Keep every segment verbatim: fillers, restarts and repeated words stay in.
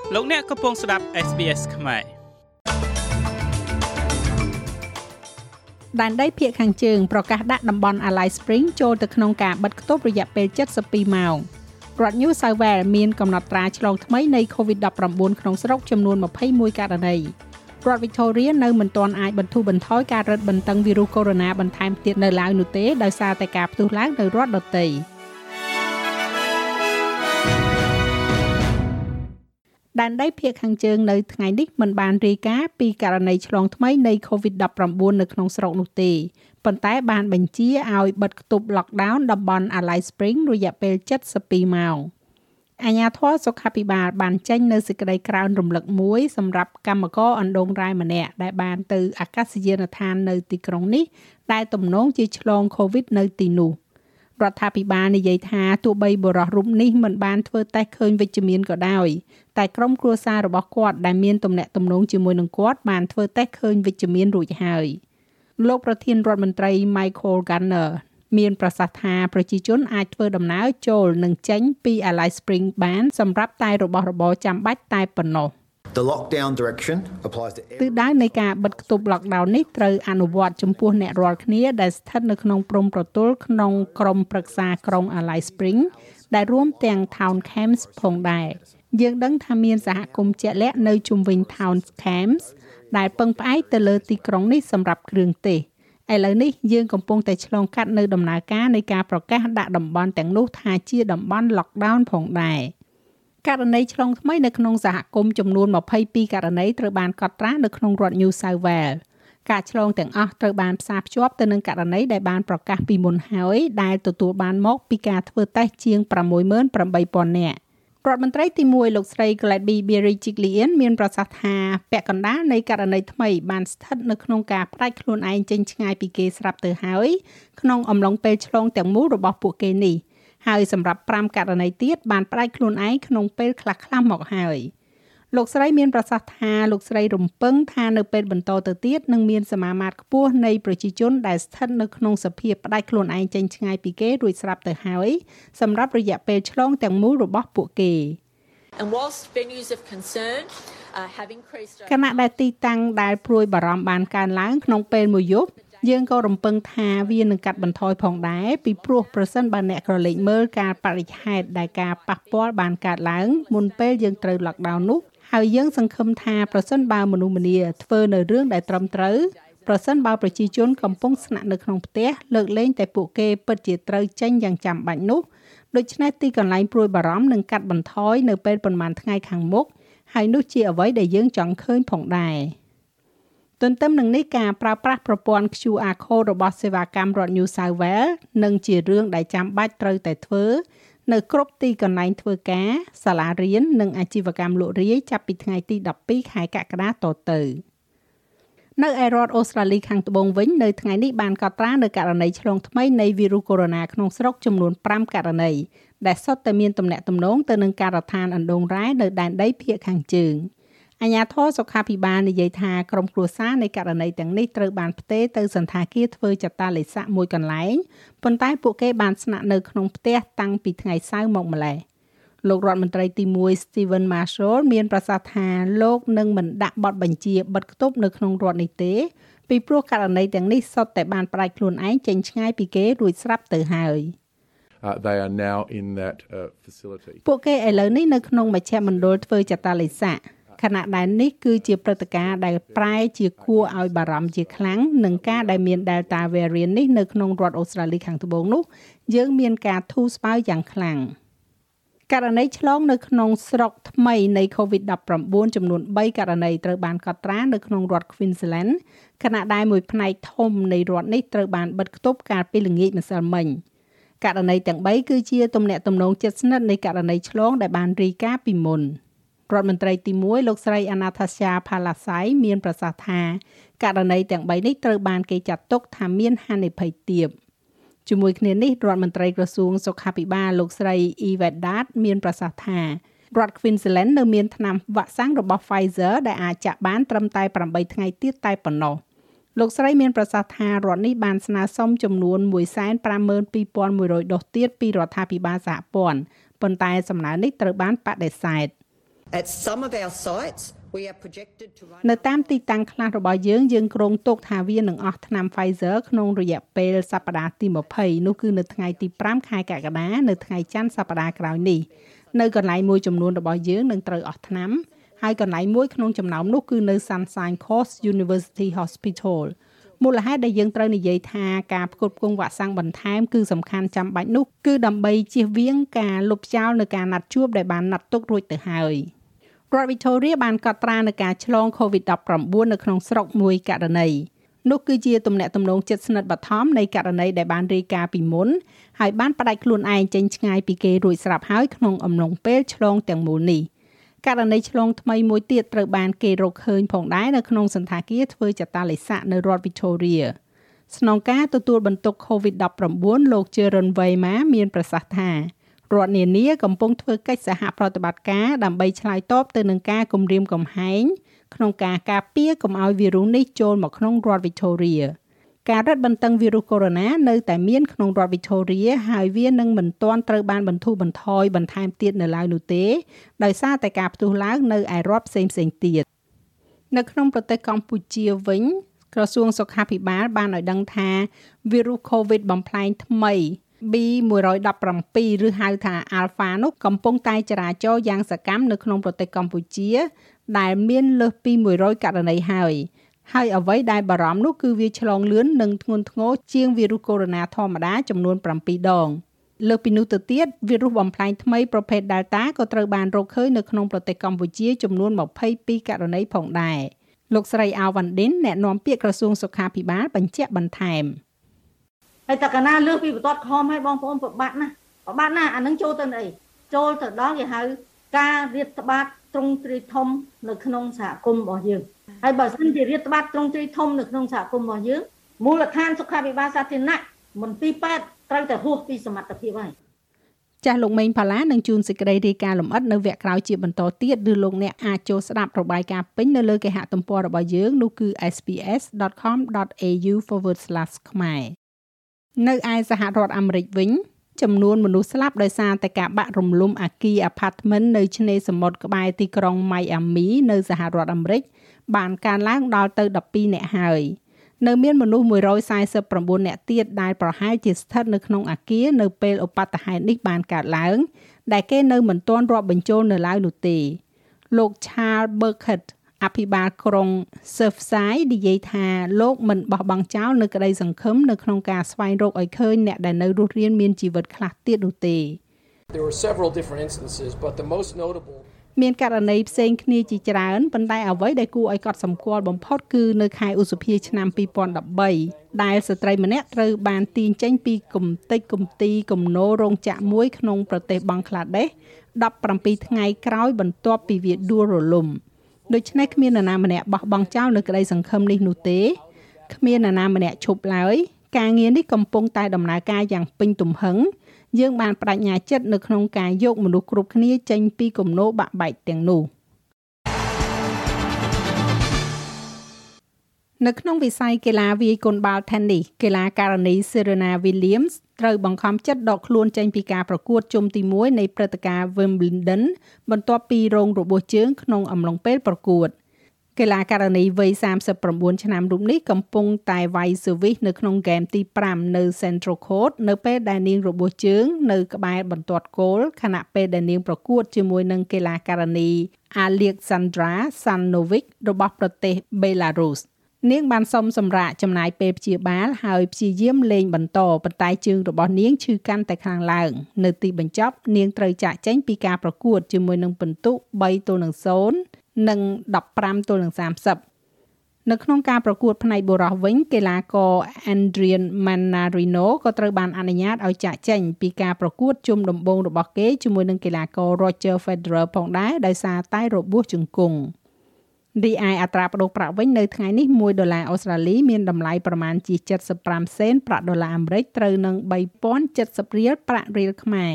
លោកអ្នកកំពុងស្ដាប់ เอส บี เอส ខ្មែរដែនដីភាគខាងជើងប្រកាសដាក់តំបន់ Alice Springs ចូលទៅក្នុងការបិទគប់រយៈពេលเจ็ดสิบពីរម៉ោងរដ្ឋ New South Wales មានកំណត់ត្រាឆ្លងថ្មីនៃ COVID ដប់ប្រាំបួន ក្នុងស្រុកចំនួនยี่สิบเอ็ดករណីរដ្ឋ Victoria នៅមិនទាន់អាចបន្ធូរបន្ថយការរឹតបន្តឹងវីរុសកូវីដ -បន្ថែមទៀតនៅឡើយនោះទេដោយសារតែការផ្ទុះឡើងនៅរដ្ឋដទៃដែនដីភាគខាងជើងនៅថ្ងៃនេះមិនបានរាយការណ៍ពីករណីឆ្លងថ្មីនៃ COVID ដប់ប្រាំបួន នៅក្នុងស្រុកនោះទេប៉ុន្តែបានបញ្ជាឲ្យបិទគប់ lockdown តំបន់ Alice Springs រយៈពេលเจ็ดสิบពីរម៉ោងអាជ្ញាធរសុខាភិបាលបានចេញនូវសេចក្តីក្រើនរំលឹកមួយសម្រាប់កម្មករអណ្ដូងរ៉ែម្នាក់ដែលបានទៅអាកាសយានដ្ឋាននៅទីក្រុងនេះដែលទំនងជាឆ្លង COVID នៅទីនោះរដ្ឋាភិបាលនិយាយថាទោះបីបុរសរូបនេះមិនបានធ្វើតេស្តឃើញវិជ្ជមានក៏ដោយតែក្រុមគ្រួសាររបស់គាត់ដែលមានទំនាក់ទំនងជាមួយនឹងគាត់បានធ្វើតេស្តឃើញវិជ្ជមានរួចហើយលោកប្រធានរដ្ឋមន្ត្រី Michael Gardner មានប្រសាសន៍ថាប្រជាជនអាចធ្វើដំណើរចូលនិងចេញពី Alice Springs បានសម្រាប់តែរបស់របរចាំបាច់តែប៉ុណ្ណោះ The lockdown direction applies to ទិសដៅនៃការបិទគប់ lockdown នេះត្រូវអនុវត្តចំពោះអ្នករាល់គ្នាដែលស្ថិតនៅក្នុងព្រំប្រទល់ក្នុងក្រុមប្រឹក្សាក្រុង Alice Springs ដែលរួមទាំង Town Camps ផងដែរយើងដឹងថាមានសហគមន៍ជាក់លាក់នៅជុំវិញ Town Camps ដែលពឹងផ្អែកទៅលើទីក្រុងនេះសម្រាប់គ្រឿងទេសឥឡូវនេះយើងកំពុងតែឆ្លងកាត់នៅដំណើរការនៃការប្រកាសដាក់តំបន់ទាំងនោះថាជាតំបន់ lockdown ផងដែរករណីឆ្លងថ្មីនៅក្នុងសហគមន៍ចំនួនยี่สิบสองករណីត្រូវបានកត់ត្រានៅក្នុងរដ្ឋ New South Wales ការឆ្លងទាំងអស់ត្រូវបានផ្សារភ្ជាប់ទៅនឹងករណីដែលបានប្រកាសពីមុនហើយដែលទទួលបានមកពីការធ្វើតេស្តជាងsáu mươi eight thousandនាក់រដ្ឋមន្ត្រីទីមួយលោកស្រី Gladys Berejiklian មានប្រសាសន៍ថាពាក់កណ្ដាលនៃករណីថ្មីបានស្ថិតនៅក្នុងការផ្ដាច់ខ្លួនឯងចេញឆ្ងាយពីគេស្រាប់ទៅហើយក្នុងអំឡុងពេលឆ្លងទាំងមូលរបស់ពួកគេនេះហើយសម្រាប់fiveករណីទៀតបានផ្ដាច់ខ្លួនឯងក្នុងពេលខ្លះៗមកហើយលោកស្រីមានប្រសាសន៍ថាលោកស្រីរំពឹងថានៅពេលបន្តទៅទៀតនឹងមានសមាមាត្រខ្ពស់នៃប្រជាជនដែលស្ថិតនៅក្នុងសភាពផ្ដាច់ខ្លួនឯងចេញឆ្ងាយពីគេរួចស្រាប់ទៅហើយសម្រាប់រយៈពេលឆ្លងទាំងមូលរបស់ពួកគេខណៈដែលទីតាំងដែលព្រួយបារម្ភបានកើនឡើងក្នុងពេលមួយយប់យើងក៏រំពឹងថាវានឹងកាត់បន្ថយផងដែរពីព្រោះប្រសិនបើអ្នកក្រឡេកមើលការបរិច្ឆេទដែលការប៉ះពាល់បានកើតឡើងមុនពេលយើងត្រូវ lockdown នោះហើយយើងសង្ឃឹមថាប្រសិនបើមនុស្សម្នាធ្វើនៅរឿងដែលត្រឹមត្រូវប្រសិនបើប្រជាជនកំពុងស្នាក់នៅក្នុងផ្ទះលើកលែងតែពួកគេពិតជាត្រូវចេញយ៉ាងចាំបាច់នោះដូច្នេះទីកន្លែងព្រួយបារម្ភនឹងកាត់បន្ថយនៅពេលប្រហែលថ្ងៃខាងមុខហើយនោះជាអ្វីដែលយើងចង់ឃើញផងដែរទន្ទឹមនឹងនេះការប្រើប្រាស់ប្រព័ន្ធ Q R code របស់សេវាកម្មរដ្ឋ New South Wales នឹងជារឿងដែលចាំបាច់ត្រូវតែធ្វើនៅគ្រប់ទីកន្លែងធ្វើការសាលារៀននិងអាជីវកម្មលក់រាយចាប់ពីថ្ងៃទីtwelveខែកក្កដាតទៅនៅឯរដ្ឋអូស្ត្រាលីខាងត្បូងវិញនៅថ្ងៃនេះបានកត់ត្រានៅករណីឆ្លងថ្មីនៃវីរុសកូវីដ -ក្នុងស្រុកចំនួនfiveករណីដែលសុទ្ធតែមានទំនាក់ទំនងទៅនឹងការដ្ឋានអណ្ដូងរ៉ែនៅដែនដីភាគខាងជើងអាជ្ញាធរសុខាភិបាលនិយាយថាក្រុមគ្រួសារនៃករណីទាំងនេះត្រូវបានផ្ទេរទៅសន្តាគារធ្វើចតាឡេស័កមួយកន្លែងប៉ុន្តែពួកគេបានស្នាក់នៅក្នុងផ្ទះតាំងពីថ្ងៃសៅរ៍មកម្ល៉េះលោករដ្ឋមន្ត្រីទីone Stephen Marshall មានប្រសាសន៍ថាលោកនឹងមិនដាក់បទបញ្ជាបិទគប់នៅក្នុងរដ្ឋនេះទេពីព្រោះករណីទាំងនេះសុទ្ធតែបានផ្ដាច់ខ្លួនឯងចេញឆ្ងាយពីគេរួចស្រាប់ទៅហើយ Uh, they are now in that uh, facility ពួកគេឥឡូវនេះនៅក្នុងមជ្ឈមណ្ឌលធ្វើចតាឡេស័កខណៈដែលនេះគឺជាព្រឹត្តិការណ៍ដែលប្រែជាគួរឲ្យបារម្ភជាខ្លាំងនឹងការដែលមាន Delta variant នេះនៅក្នុងរដ្ឋអូស្ត្រាលីខាងត្បូងនោះយើងមានការធូរស្បើយយ៉ាងខ្លាំងករណីឆ្លងនៅក្នុងស្រុកថ្មីនៃ COVID nineteen ចំនួនthreeករណីត្រូវបានកត់ត្រានៅក្នុងរដ្ឋ Queensland ខណៈដែលមួយផ្នែកធំនៃរដ្ឋនេះត្រូវបានបិទគប់កាលពីល្ងាចម្សិលមិញករណីទាំងthreeគឺជាទំនាក់ទំនងជិតស្និទ្ធនៃករណីឆ្លងដែលបានរាយការណ៍ពីមុនរដ្ឋមន្ត្រីទីoneលោកស្រី Anastasia Palaszczuk មានប្រសាសន៍ថាករណីទាំងthreeនេះត្រូវបានគេចាត់ទុកថាមានហានិភ័យទាបជាមួយគ្នានេះរដ្ឋមន្ត្រីក្រសួងសុខាភិបាលលោកស្រី Eva Dart មានប្រសាសន៍ថារដ្ឋ Queensland នៅមានថ្នាំវ៉ាក់សាំងរបស់ Pfizer ដែលអាចចាក់បានត្រឹមតែeightថ្ងៃទៀតតែប៉ុណ្ណោះលោកស្រីមានប្រសាសន៍ថារដ្ឋនេះបានស្នើសុំចំនួនone hundred fifty-two thousandដូសទៀតពីរដ្ឋាភិបាលសហព័ន្ធប៉ុន្តែសំណើនេះត្រូវបានបដិសេធ At some of our sites we are projected to run នៅតាមទីតាំងខ្លះរបស់យើងយើងគ្រោងទុកថាវានឹងអស់ថ្នាំ Pfizer ក្នុងរយៈពេលសប្តាហ៍ទី20នោះគឺនៅថ្ងៃទី5ខែកក្កដានៅថ្ងៃច័ន្ទសប្តាហ៍ក្រោយនេះនៅកន្លែងមួយចំនួនរបស់យើងនឹងត្រូវអស់ថ្នាំហើយកន្លែងមួយក្នុងចំណោមនោះគឺនៅ Sunshine Coast University Hospital មូលហេតុដែលយើងត្រូវនិយាយថាការផ្គត់ផ្គង់វ៉ាក់សាំងបន្ថែមគឺសំខាន់ចាំបាច់នោះគឺដើម្បីជៀសវាងការលុបចោលនៅការណាត់ជួបដែលបានណាត់ទុករួចទៅហើយរដ្ឋ Victoria បានកត់ត្រានៅការឆ្លង COVID ដប់ប្រាំបួន នៅក្នុងស្រុកមួយករណីនោះគឺជាទំនាក់ទំនងជិតស្និទ្ធបឋមនៃករណីដែលបានរាយការណ៍ពីមុនហើយបានផ្ដាច់ខ្លួនឯងចេញឆ្ងាយពីគេរួចស្រាប់ហើយក្នុងអំឡុងពេលឆ្លងទាំងមូលនេះករណីឆ្លងថ្មីមួយទៀតត្រូវបានគេរកឃើញផងដែរនៅក្នុងសន្តាគារធ្វើចតាឡេសាក់នៅរដ្ឋ Victoria ស្នងការទទួលបន្ទុក COVID ដប់ប្រាំបួន លោក Jaron Weima មានប្រសាសន៍ថារដ្ឋនានាកំពុងធ្វើកិច្ចសហប្រតិបត្តិការដើម្បីឆ្លើយតបទៅនឹងការគំរាមកំហែងក្នុងការការពារកុំឲ្យវីរុសនេះចូលមកក្នុងរដ្ឋ Victoria ការរឹតបន្តឹងវីរុសកូវីដ -19 នៅតែមានក្នុងរដ្ឋ Victoria ហើយវានឹងមិនទាន់ត្រូវបានបន្ធូរបន្ថយបន្ថែមទៀតនៅឡើយនោះទេដោយសារតែការផ្ទុះឡើងនៅឯរដ្ឋផ្សេងៗទៀតនៅក្នុងប្រទេសកម្ពុជាវិញក្រសួងសុខាភិបាលបានឲ្យដឹងថាវីរុស COVID បំផ្លែងថ្មី ប៊ី មួយដប់ប្រាំពីរ ឬហៅថា Alpha នោះកំពុងតែចរាចរយ៉ាងសកម្មនៅក្នុងប្រទេសកម្ពុជាដែលមានលើសពីមួយរយករណីហើយហើយអ្វីដែលបារម្ភនោះគឺវាឆ្លងលឿននិងធ្ងន់ធ្ងរជាងវីរុសកូវីដ -19 ធម្មតាចំនួនប្រាំពីរដងលើសពីនោះទៅទៀតវីរុសបំផ្លែងថ្មីប្រភេទ Delta ក៏ត្រូវបានរកឃើញនៅក្នុងប្រទេសកម្ពុជាចំនួនម្ភៃពីរករណីផងដែរលោកស្រី Alvandin អ្នកនាំពាក្យក្រសួងសុខាភិបាលបញ្ជាក់បន្ថែមហើយតើកាលណាលើសពីបន្ទាត់ខំឲ្យបងប្អូនប្របាត់ណាប្របាត់ណាអានឹងចូលទៅអីចូលទៅដល់គេហៅការរាតត្បាតទ្រង់ទ្រាយធំនៅក្នុងសហគមន៍របស់យើងហើយបើសិនជារាតត្បាតទ្រង់ទ្រាយធំនៅក្នុងសហគមន៍របស់យើងមូលដ្ឋានសុខាភិបាលសាធារណៈមន្ទីរពេទ្យត្រូវតែហួសពីសមត្ថភាពហើយចាស់លោកមេងផាឡានឹងជួនសេចក្តីរាយការណ៍លម្អិតនៅវគ្គក្រោយជាបន្តទៀតឬលោកអ្នកអាចចូលស្ដាប់របាយការណ៍ពេញនៅលើគេហទំព័ររបស់យើងនោះគឺ เอส บี เอส ដอท คอม ដอท เอ ยู forward slash ខ្មែរនៅឯសហរដ្ឋអាមេរិកវិញចំនួនមនុស្សស្លាប់ដោយសារតែការបាក់រំលំអគារ apartment នៅឆ្នេរសមុទ្រក្បែរទីក្រុង Miami នៅសហរដ្ឋអាមេរិកបានកើនឡើងដល់ទៅដប់ពីរនាក់ហើយនៅមានមនុស្សមួយរយសែសិបប្រាំបួននាក់ទៀតដែលប្រហែលជាស្ថិតនៅក្នុងអគារនៅពេលឧបទ្ទហេតុនេះបានកើតឡើងដែលគេនៅមិនទាន់រាប់បញ្ចូលនៅឡើយនោះទេលោក Charles Burkett អភិបាលក្រុង Surfside និយាយថាលោកមិនបោះបង់ចោលនៅក្តីសង្ឃឹមនៅក្នុងការស្វែងរកឲ្យឃើញអ្នកដែលនៅរស់រានមានជីវិតខ្លះទៀតនោះទេ There were several different instances but the most notable មានករណីផ្សេងគ្នាជាច្រើនប៉ុន្តែអ្វីដែលគួរឲ្យកត់សម្គាល់បំផុតគឺនៅខែឧសភាឆ្នាំពីរពាន់ដប់បីដែលស្ត្រីម្នាក់ត្រូវបានទាញចេញពីគំតិចគំទីគំនោរោងចក្រមួយក្នុងប្រទេសបង់ក្លាដេសដប់ប្រាំពីរថ្ងៃក្រោយបន្ទាប់ពីវាដួលរលំដូច្នេះគ្មាននរណាម្នាក់បោះបង់ចោលនៅក្តីសង្ឃឹមនេះនោះទេគ្មាននរណាម្នាក់ឈប់ឡើយការងារនេះកំពុងតែដំណើរការយ៉ាងពេញទំហឹងយើងបានបដិញ្ញាចិត្តនៅក្នុងការយកមនុស្សគ្រប់គ្នាចេញពីគំនោបាក់បែកទាំងនោះនៅក្នុងវិស័យកីឡាវាយកូនបាល់ Tennis កីឡាការិនី Serena Williams ត្រូវបង្ខំចិត្តដកខ្លួនចេញពីការប្រកួតជុំទីមួយនៃព្រឹត្តិការណ៍ Wimbledon បន្ទាប់ពីរងរបួសជើងក្នុងអំឡុងពេលប្រកួតកីឡាការិនីវ័យសាមសិបប្រាំបួនឆ្នាំរូបនេះកំពុងតែវាយស៊ឺវីសនៅក្នុងហ្គេមទីប្រាំនៅ Central Court នៅពេលដែលនាងរបួសជើងនៅក្បែរបន្ទាត់គោលខណៈពេលដែលនាងប្រកួតជាមួយនឹងកីឡាការិនី Alexandra Stanovic របស់ប្រទេស Belarus នាងបានសុំសម្រាកចំណាយពេលព្យាបាលហើយព្យាយាមលេងបន្តប៉ុន្តែជើងរបស់នាងឈឺកាន់តែខ្លាំងឡើងនៅទីបញ្ចប់នាងត្រូវចាកចេញពីការប្រកួតជាមួយនឹងពិន្ទុបីទល់នឹងศูนย์និងដប់ប្រាំទល់នឹងសាមសិបនៅក្នុងការប្រកួតផ្នែកបុរសវិញកីឡាករ Adrian Mannarino ក៏ត្រូវបានអនុញ្ញាតឲ្យចាកចេញពីការប្រកួតជុំដំបូងរបស់គេជាមួយនឹងកីឡាករ Roger Federer ផងដែរដោយសារតែរបួសជង្គង់រីឯអត្រាប្តូរប្រាក់វិញនៅថ្ងៃនេះមួយដុល្លារអូស្ត្រាលីមានតម្លៃប្រមាណជាเจ็ดสิบห้าសេនប្រាក់ដុល្លារអាមេរិកត្រូវនឹងបីពាន់เจ็ดสิบរៀលប្រាក់រៀលខ្មែរ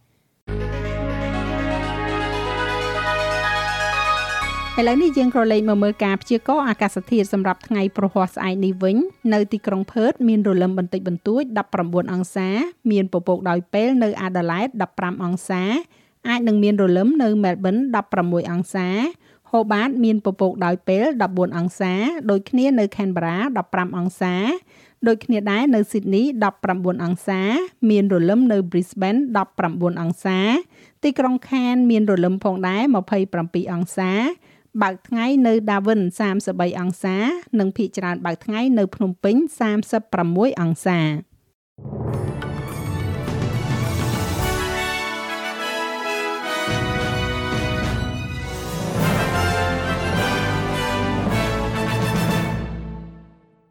ឥឡូវនេះយើងក៏លេខមកមើលការព្យាករណ៍អាកាសធាតុសម្រាប់ថ្ងៃព្រហស្បតិ៍ស្អែកនេះវិញនៅទីក្រុងផឺតមានរលឹមបន្តិចបន្តួចដប់ប្រាំបួនអង្សាមានពពកដោយពេលនៅអាដាលេដដប់ប្រាំអង្សាអាចនឹងមានរលឹមនៅ Melbourne ដប់ប្រាំមួយអង្សា Hobart មានពពកដោយពេលដប់បួនអង្សាដូចគ្នានៅ Canberra ដប់ប្រាំអង្សាដូចគ្នាដែរនៅ Sydney ដប់ប្រាំបួនអង្សាមានរលឹមនៅ Brisbane ដប់ប្រាំបួនអង្សាទីក្រុង Cairns មានរលឹមផងដែរម្ភៃប្រាំពីរអង្សាបើកថ្ងៃនៅ Darwin សាមសិបបីអង្សានិងភាគច្រើនបើកថ្ងៃនៅភ្នំពេញសាមសិបប្រាំមួយអង្សា